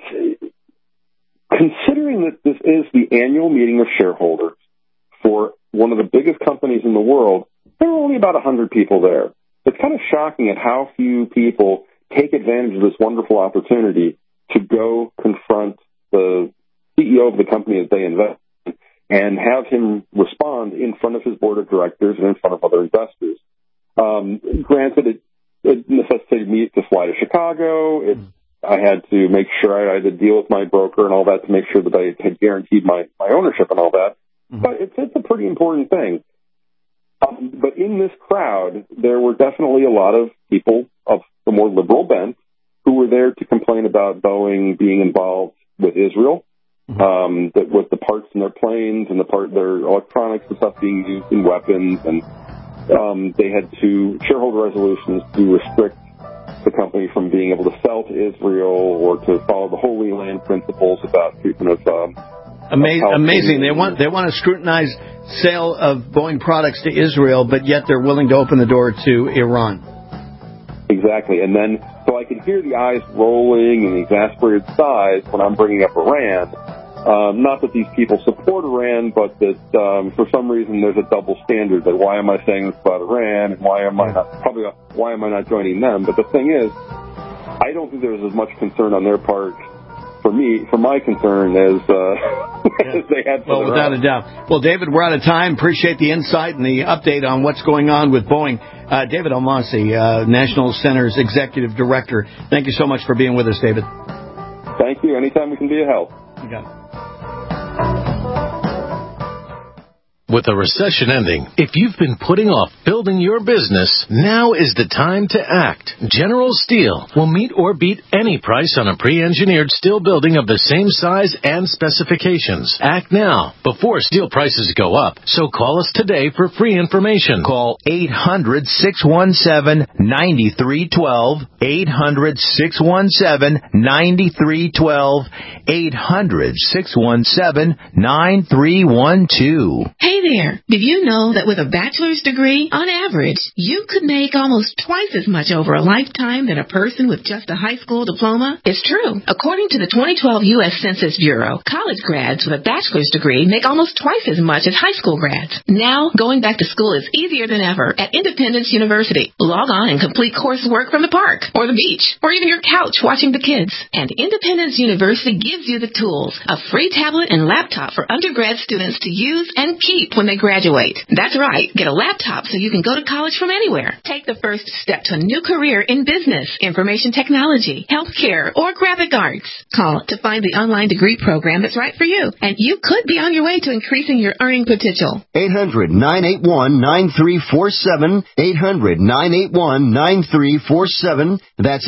considering that this is the annual meeting of shareholders for one of the biggest companies in the world, there are only about 100 people there. It's kind of shocking at how few people take advantage of this wonderful opportunity to go confront the CEO of the company that they invest in and have him respond in front of his board of directors and in front of other investors. Granted, it necessitated me to fly to Chicago. I had to make sure I had to deal with my broker and all that to make sure that I had guaranteed my ownership and all that. Mm-hmm. But it's a pretty important thing. But in this crowd, there were definitely a lot of people of the more liberal bent who were there to complain about Boeing being involved with Israel, that with the parts in their planes and their electronics and stuff being used in weapons, and they had shareholder resolutions to restrict the company from being able to sell to Israel or to follow the Holy Land principles about treatment of amazing. They want to scrutinize sale of Boeing products to Israel, but yet they're willing to open the door to Iran. Exactly. And then, so I could hear the eyes rolling and the exasperated sighs when I'm bringing up Iran. Not that these people support Iran, but that for some reason there's a double standard. That why am I saying this about Iran, and why am I not joining them? But the thing is, I don't think there's as much concern on their part for my concern as they had for their without a doubt. Well, David, we're out of time. Appreciate the insight and the update on what's going on with Boeing. David Almasi, National Center's Executive Director. Thank you so much for being with us, David. Thank you. Anytime we can be of help. You got it. With the recession ending, if you've been putting off building your business, now is the time to act. General Steel will meet or beat any price on a pre-engineered steel building of the same size and specifications. Act now, before steel prices go up. So call us today for free information. Call 800-617-9312. 800-617-9312. 800-617-9312. Hey there! Did you know that with a bachelor's degree, on average, you could make almost twice as much over a lifetime than a person with just a high school diploma? It's true. According to the 2012 U.S. Census Bureau, college grads with a bachelor's degree make almost twice as much as high school grads. Now, going back to school is easier than ever at Independence University. Log on and complete coursework from the park, or the beach, or even your couch watching the kids. And Independence University gives you the tools, a free tablet and laptop for undergrad students to use and keep when they graduate. That's right. Get a laptop so you can go to college from anywhere. Take the first step to a new career in business, information technology, healthcare, or graphic arts. Call to find the online degree program that's right for you, and you could be on your way to increasing your earning potential. 800-981-9347. 800-981-9347. That's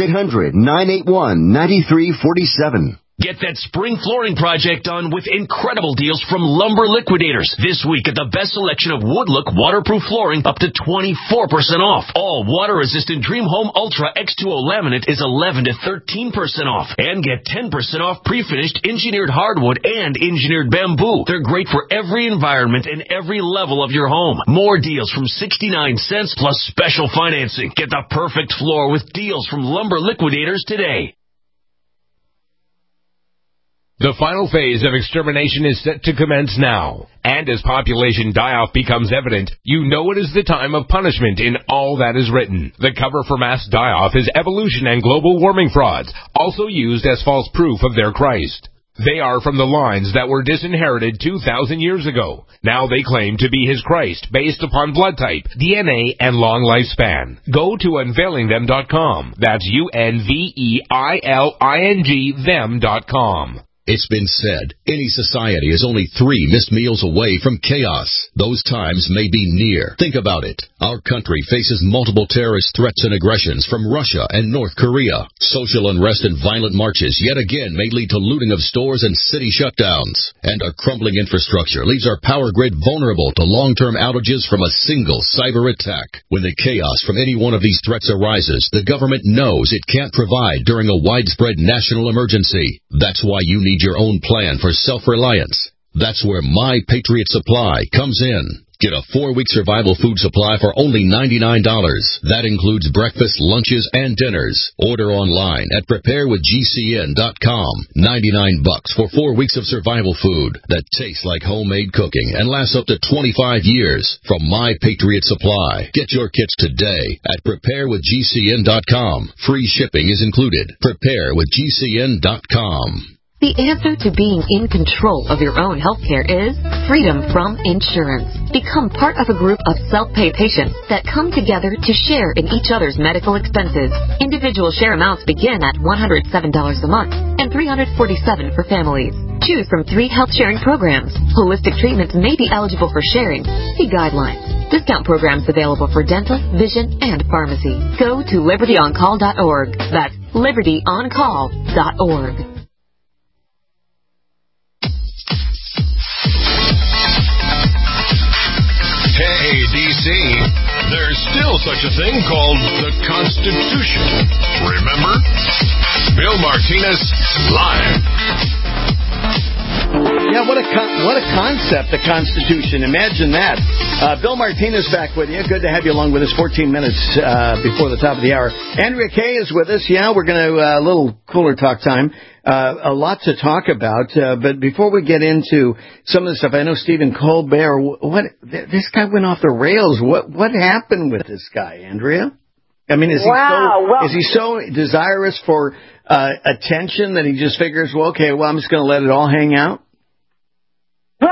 800-981-9347. Get that spring flooring project done with incredible deals from Lumber Liquidators. This week at the best selection of Woodlook waterproof flooring up to 24% off. All water-resistant Dream Home Ultra X2O laminate is 11 to 13% off. And get 10% off pre-finished engineered hardwood and engineered bamboo. They're great for every environment and every level of your home. More deals from 69 cents plus special financing. Get the perfect floor with deals from Lumber Liquidators today. The final phase of extermination is set to commence now. And as population die-off becomes evident, you know it is the time of punishment in all that is written. The cover for mass die-off is evolution and global warming frauds, also used as false proof of their Christ. They are from the lines that were disinherited 2,000 years ago. Now they claim to be his Christ based upon blood type, DNA, and long lifespan. Go to unveilingthem.com. That's UNVEILING them.com. It's been said, any society is only 3 missed meals away from chaos. Those times may be near. Think about it. Our country faces multiple terrorist threats and aggressions from Russia and North Korea. Social unrest and violent marches yet again may lead to looting of stores and city shutdowns. And our crumbling infrastructure leaves our power grid vulnerable to long-term outages from a single cyber attack. When the chaos from any one of these threats arises, the government knows it can't provide during a widespread national emergency. That's why you need your own plan for self-reliance. That's where My Patriot Supply comes in. Get a 4-week survival food supply for only $99. That includes breakfast, lunches, and dinners. Order online at preparewithgcn.com. $99 for 4 weeks of survival food that tastes like homemade cooking and lasts up to 25 years from My Patriot Supply. Get your kits today at preparewithgcn.com. Free shipping is included. Preparewithgcn.com. The answer to being in control of your own healthcare is freedom from insurance. Become part of a group of self-pay patients that come together to share in each other's medical expenses. Individual share amounts begin at $107 a month and $347 for families. Choose from 3 health-sharing programs. Holistic treatments may be eligible for sharing. See guidelines. Discount programs available for dental, vision, and pharmacy. Go to libertyoncall.org. That's libertyoncall.org. Hey, D.C., there's still such a thing called the Constitution. Remember? Bill Martinez, live. Yeah, what a concept, the Constitution. Imagine that. Bill Martinez back with you. Good to have you along with us 14 minutes before the top of the hour. Andrea Kaye is with us. Yeah, we're going to a little cooler talk time. A lot to talk about. But before we get into some of the stuff, I know Stephen Colbert, this guy went off the rails. What happened with this guy, Andrea? I mean, is he so desirous for attention that he just figures, I'm just going to let it all hang out? Well,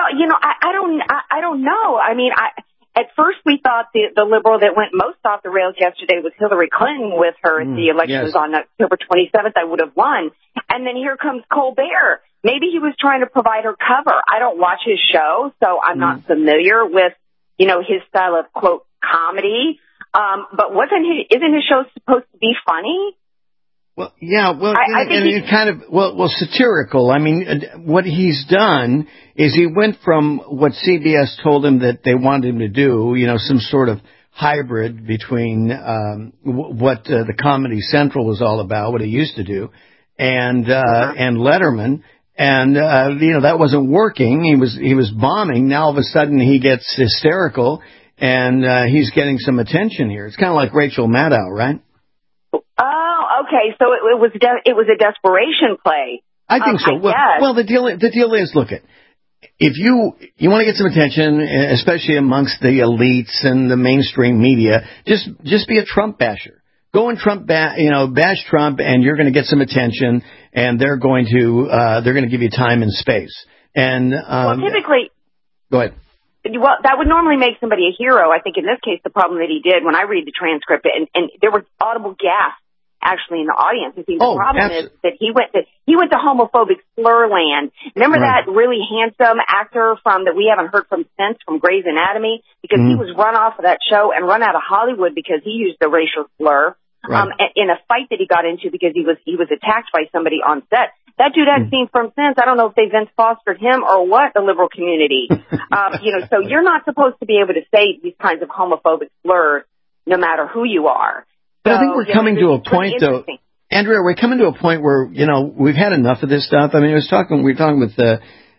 I don't know. I mean, at first we thought the liberal that went most off the rails yesterday was Hillary Clinton with her at the elections on October 27th. I would have won. And then here comes Colbert. Maybe he was trying to provide her cover. I don't watch his show, so I'm not familiar with, his style of, quote, comedy. But isn't his show supposed to be funny? Well, yeah, I think he's kind of satirical. I mean, what he's done is he went from what CBS told him that they wanted him to do, some sort of hybrid between what the Comedy Central was all about, what he used to do, and Letterman, and that wasn't working. He was bombing. Now all of a sudden he gets hysterical, and he's getting some attention here. It's kind of like Rachel Maddow, right? Oh, okay. So it was a desperation play. I think so. Well, the deal is, look, if you want to get some attention, especially amongst the elites and the mainstream media, just be a Trump basher. Go and bash Trump, and you're going to get some attention, and they're going to give you time and space. And typically, go ahead. Well, that would normally make somebody a hero. I think in this case, the problem that he did, when I read the transcript, and there were audible gasps actually in the audience. I think the problem is that he went to homophobic slur land. Remember that really handsome actor that we haven't heard from since, from Grey's Anatomy, because he was run off of that show and run out of Hollywood because he used the racial slur in a fight that he got into because he was attacked by somebody on set. That dude hasn't seen from since. I don't know if they Vince Fostered him or what, the liberal community. So you're not supposed to be able to say these kinds of homophobic slurs no matter who you are. But I think we're coming to a point, though, Andrea, we're coming to a point where, we've had enough of this stuff. I mean, we were talking with, a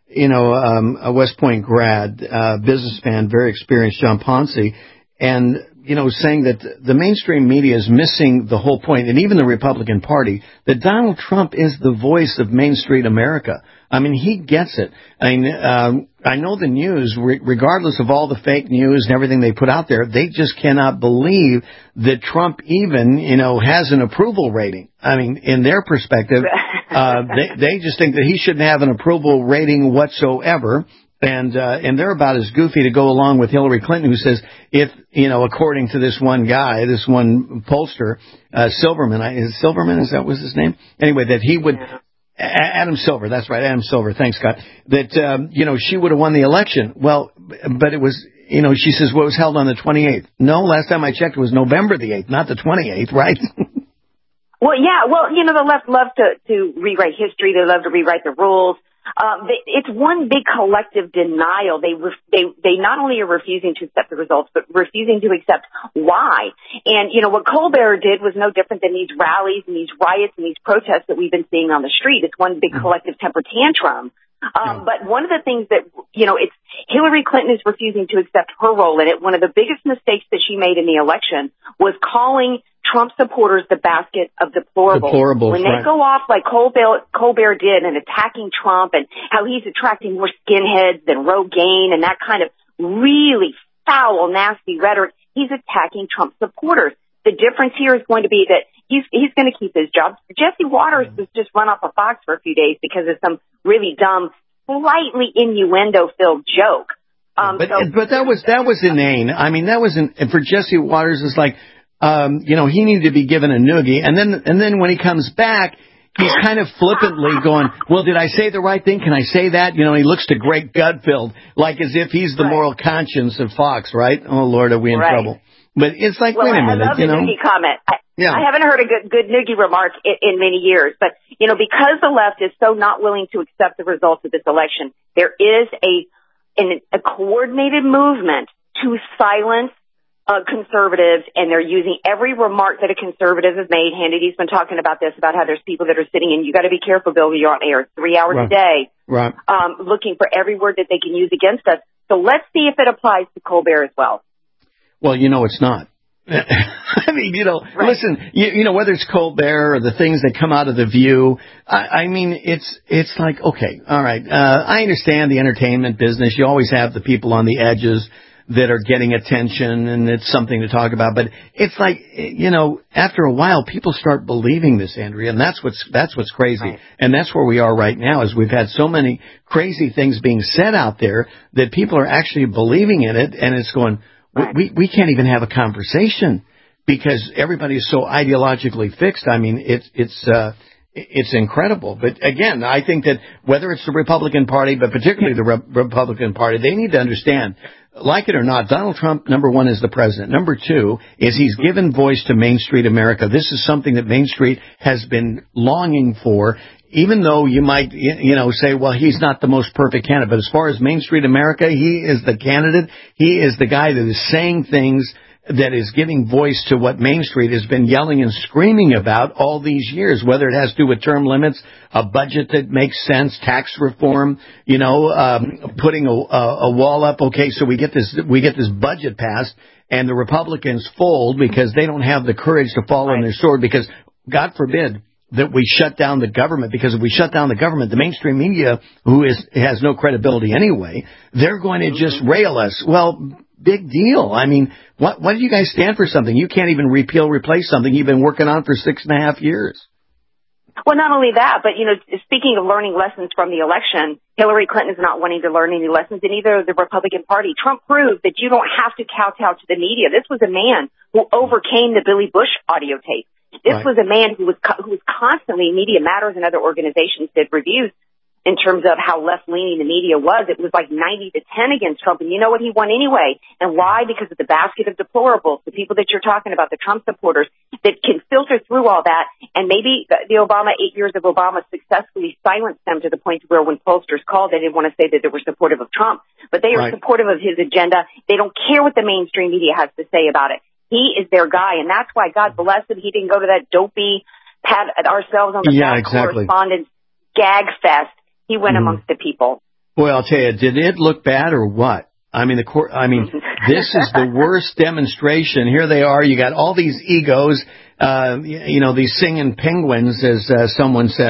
West Point grad, businessman, very experienced, John Ponce, and, saying that the mainstream media is missing the whole point, and even the Republican Party, that Donald Trump is the voice of Main Street America. I mean, he gets it. I mean, I know the news, regardless of all the fake news and everything they put out there, they just cannot believe that Trump even, has an approval rating. I mean, in their perspective, they just think that he shouldn't have an approval rating whatsoever. And they're about as goofy to go along with Hillary Clinton, who says if, according to this one guy, this one pollster, Silverman, is that was his name? Anyway, that he would, Adam Silver, that's right, Adam Silver, thanks, Scott, that, she would have won the election. Well, but it was, she says, well, it was held on the 28th. No, last time I checked, it was November the 8th, not the 28th, right? Well, yeah, the left love to rewrite history. They love to rewrite the rules. It's one big collective denial. They not only are refusing to accept the results, but refusing to accept why. And, what Colbert did was no different than these rallies and these riots and these protests that we've been seeing on the street. It's one big collective temper tantrum. But one of the things that, it's Hillary Clinton is refusing to accept her role in it. One of the biggest mistakes that she made in the election was calling Trump supporters the basket of deplorables. When they go off like Colbert did and attacking Trump and how he's attracting more skinheads than Rogaine and that kind of really foul, nasty rhetoric, he's attacking Trump supporters. The difference here is going to be that he's going to keep his job. Jesse Waters was just run off of Fox for a few days because of some really dumb, slightly innuendo-filled joke. But that was inane. I mean, that was for Jesse Waters. It's like, he needed to be given a noogie, and then when he comes back, he's kind of flippantly going, well, did I say the right thing? Can I say that? He looks to Greg Gutfeld, like as if he's the moral conscience of Fox, right? Oh, Lord, are we in trouble? But it's like, wait a minute, I love the noogie comment. I haven't heard a good noogie remark in many years, but, because the left is so not willing to accept the results of this election, there is a coordinated movement to silence conservatives, and they're using every remark that a conservative has made. Hannity's been talking about this, about how there's people that are sitting in, you got to be careful, Bill, you're on air 3 hours a day, looking for every word that they can use against us. So let's see if it applies to Colbert as well. Well, it's not. I mean, listen, whether it's Colbert or the things that come out of The View, I mean, it's like, okay, all right. I understand the entertainment business. You always have the people on the edges that are getting attention, and it's something to talk about. But it's like, after a while, people start believing this, Andrea, and that's what's crazy. Right. And that's where we are right now, is we've had so many crazy things being said out there that people are actually believing in it, and it's going, we can't even have a conversation because everybody is so ideologically fixed. I mean, it's incredible. But again, I think that whether it's the Republican Party, but particularly the Republican Party, they need to understand, like it or not, Donald Trump, number one, is the president. Number two is he's given voice to Main Street America. This is something that Main Street has been longing for, even though you might, say, well, he's not the most perfect candidate. But as far as Main Street America, he is the candidate. He is the guy that is saying things that is giving voice to what Main Street has been yelling and screaming about all these years, whether it has to do with term limits, a budget that makes sense, tax reform, putting a wall up. Okay, so we get this budget passed, and the Republicans fold because they don't have the courage to fall on their sword, because God forbid that we shut down the government, because if we shut down the government, the mainstream media, who has no credibility anyway, they're going to just rail us. Well, big deal. I mean, what do you guys stand for something? You can't even replace something you've been working on for 6.5 years. Well, not only that, but, speaking of learning lessons from the election, Hillary Clinton is not wanting to learn any lessons in either the Republican Party. Trump proved that you don't have to kowtow to the media. This was a man who overcame the Billy Bush audio tape. This was a man who was constantly, Media Matters and other organizations did reviews in terms of how left-leaning the media was. It was like 90-10 against Trump, and you know what? He won anyway. And why? Because of the basket of deplorables, the people that you're talking about, the Trump supporters, that can filter through all that. And maybe the 8 years of Obama successfully silenced them to the point where when pollsters called, they didn't want to say that they were supportive of Trump, but they are supportive of his agenda. They don't care what the mainstream media has to say about it. He is their guy, and that's why, God bless him, he didn't go to that dopey pat ourselves on the back correspondence gag fest. He went amongst the people. Boy, I'll tell you, did it look bad or what? I mean, this is the worst demonstration. Here they are. You got all these egos, these singing penguins, as someone said.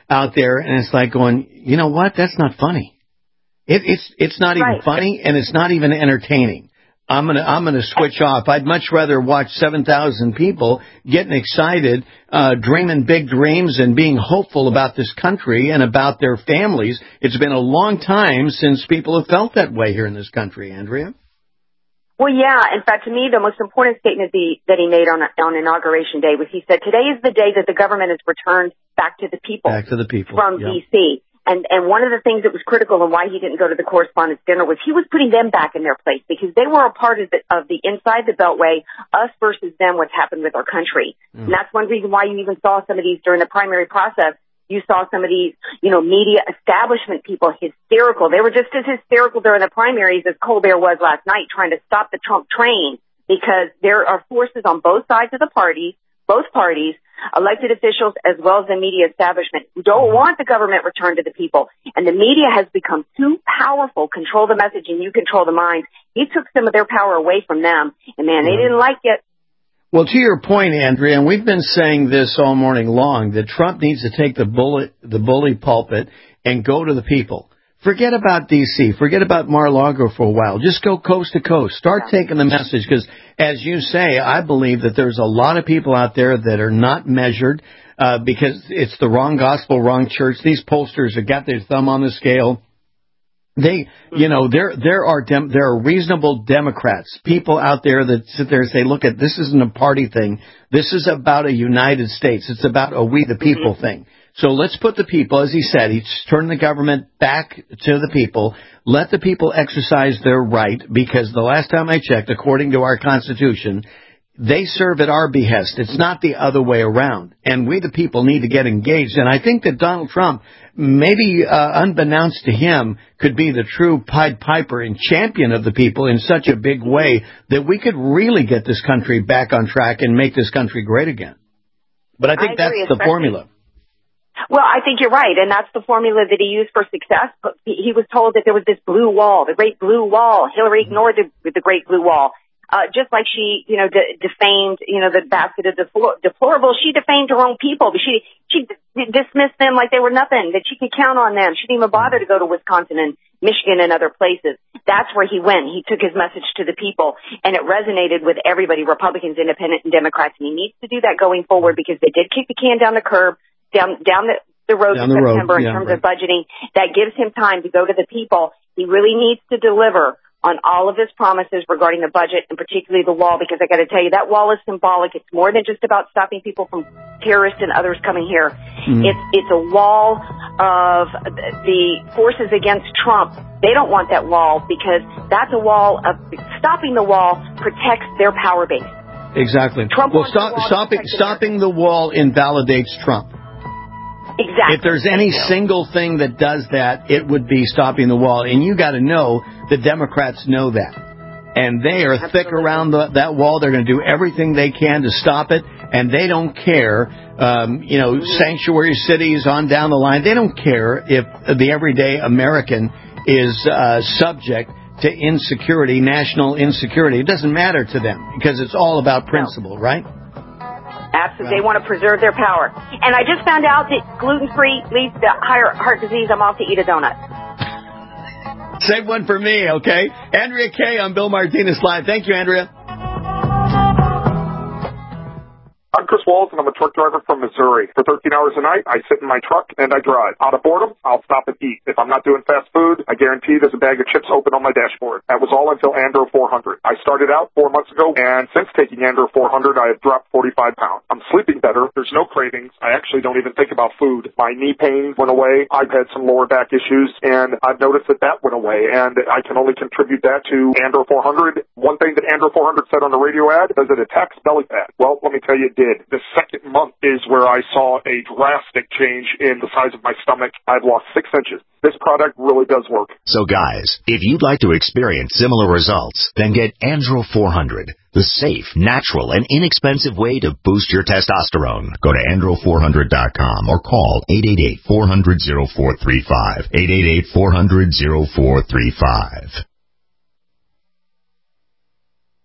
out there, and it's like going, you know what? That's not funny. It's not even funny, and it's not even entertaining. I'm gonna switch off. I'd much rather watch 7,000 people getting excited, dreaming big dreams and being hopeful about this country and about their families. It's been a long time since people have felt that way here in this country, Andrea. Well, yeah. In fact, to me, the most important statement that he made on Inauguration Day was he said, "Today is the day that the government is returned back to the people." Back to the people. From D.C. And one of the things that was critical and why he didn't go to the Correspondents' Dinner was he was putting them back in their place because they were a part of the inside the Beltway, us versus them, what's happened with our country. And that's one reason why you even saw some of these during the primary process. You saw some of these, media establishment people hysterical. They were just as hysterical during the primaries as Colbert was last night trying to stop the Trump train because there are forces on both sides of the party, both parties, elected officials as well as the media establishment who don't want the government returned to the people. And the media has become too powerful, control the message and you control the mind. He took some of their power away from them. And man, they didn't like it. Well, to your point, Andrea, and we've been saying this all morning long, that Trump needs to take the bully pulpit and go to the people. Forget about D.C. Forget about Mar-a-Lago for a while. Just go coast to coast. Start taking the message because, as you say, I believe that there's a lot of people out there that are not measured because it's the wrong gospel, wrong church. These pollsters have got their thumb on the scale. There are reasonable Democrats, people out there that sit there and say, look, this isn't a party thing. This is about a United States. It's about a we the people thing. So let's put the people, as he said, he's turned the government back to the people. Let the people exercise their right because the last time I checked, according to our Constitution, they serve at our behest. It's not the other way around. And we the people need to get engaged. And I think that Donald Trump, maybe unbeknownst to him, could be the true Pied Piper and champion of the people in such a big way that we could really get this country back on track and make this country great again. But I think that's the formula. Well, I think you're right, and that's the formula that he used for success. He was told that there was this blue wall, the great blue wall. Hillary ignored the great blue wall. Just like she, defamed, the basket of deplorables, she defamed her own people. She dismissed them like they were nothing, that she could count on them. She didn't even bother to go to Wisconsin and Michigan and other places. That's where he went. He took his message to the people, and it resonated with everybody, Republicans, Independents, and Democrats. And he needs to do that going forward because they did kick the can down the curb, down the road in September in terms of budgeting. That gives him time to go to the people. He really needs to deliver on all of his promises regarding the budget and particularly the wall, because I got to tell you, that wall is symbolic. It's more than just about stopping people from terrorists and others coming here. It's a wall of the forces against Trump. They don't want that wall because that's a wall of stopping the wall protects their power base. Exactly. Stopping the wall invalidates Trump. Exactly. If there's any single thing that does that, it would be stopping the wall. And you got to know the Democrats know that. And they are thick around that wall. They're going to do everything they can to stop it. And they don't care, sanctuary cities on down the line. They don't care if the everyday American is subject to insecurity, national insecurity. It doesn't matter to them because it's all about principle, right? Absolutely. They want to preserve their power. And I just found out that gluten-free leads to higher heart disease. I'm off to eat a donut. Save one for me, okay? Andrea Kaye on Bill Martinez Live. Thank you, Andrea. I'm Chris Walls, and I'm a truck driver from Missouri. For 13 hours a night, I sit in my truck and I drive. Out of boredom, I'll stop and eat. If I'm not doing fast food, I guarantee there's a bag of chips open on my dashboard. That was all until Andro 400. I started out 4 months ago, and since taking Andro 400, I have dropped 45 pounds. I'm sleeping better. There's no cravings. I actually don't even think about food. My knee pain went away. I've had some lower back issues, and I've noticed that went away, and I can only contribute that to Andro 400. One thing that Andro 400 said on the radio ad, does it attacks belly fat? Well, let me tell you, it did. The second month is where I saw a drastic change in the size of my stomach. I've lost 6 inches. This product really does work. So guys, if you'd like to experience similar results, then get Andro 400, the safe, natural, and inexpensive way to boost your testosterone. Go to andro400.com or call 888-400-0435. 888-400-0435.